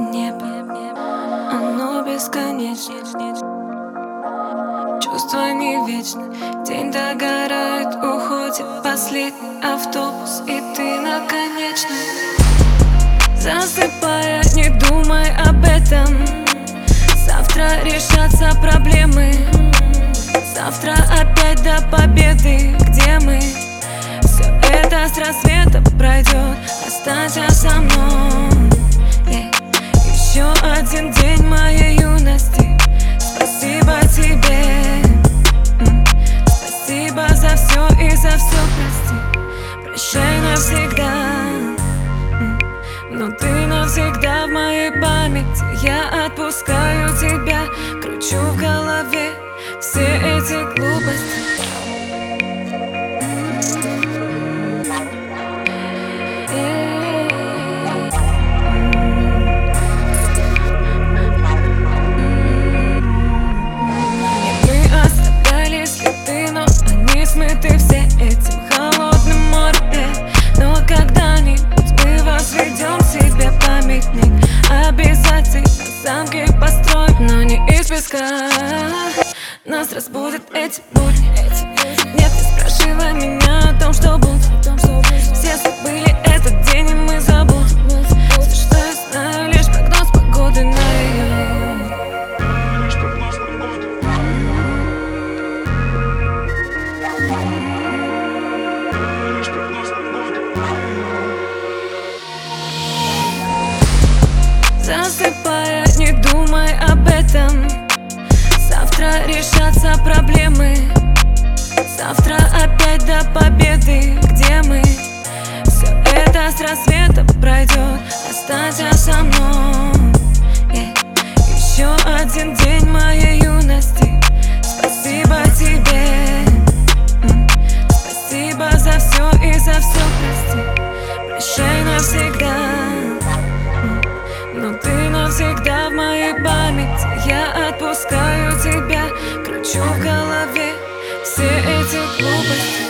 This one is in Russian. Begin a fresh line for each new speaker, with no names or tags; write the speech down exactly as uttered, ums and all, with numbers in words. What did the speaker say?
Небо, оно бесконечно. Чувства не вечны. День догорает, уходит последний автобус, и ты на конечной. Засыпая, не думай об этом. Завтра решатся проблемы. Завтра опять до победы. Где мы? Все это с рассвета пройдет. Останься со мной. Yeah. Еще один день моей юности. Спасибо тебе. mm. Спасибо за все и за все, прости. Прощай навсегда. mm. Но ты навсегда в моей памяти. Я отпускаю тебя. Кручу в голове все эти глупости. Смыты все этим холодным морем. Но когда-нибудь мы возведем себе памятник. Обязательно замки построим, но не из песка. Нас разбудят эти будни. Нет, не спрашивай меня о том, что будет. Все забыли этот день, и мы забудем. Все, что я знаю, лишь прогноз погоды на ее. Засыпая, не думай об этом. Завтра решатся проблемы. Завтра опять до победы. Где мы? Все это с рассвета пройдет. Останься со мной. yeah. Еще один день моей юности. Спасибо тебе. mm. Спасибо за все и за все, прости. Прощай навсегда. Но ты навсегда в моей памяти. Я отпускаю тебя. Кручу в голове все эти глупости.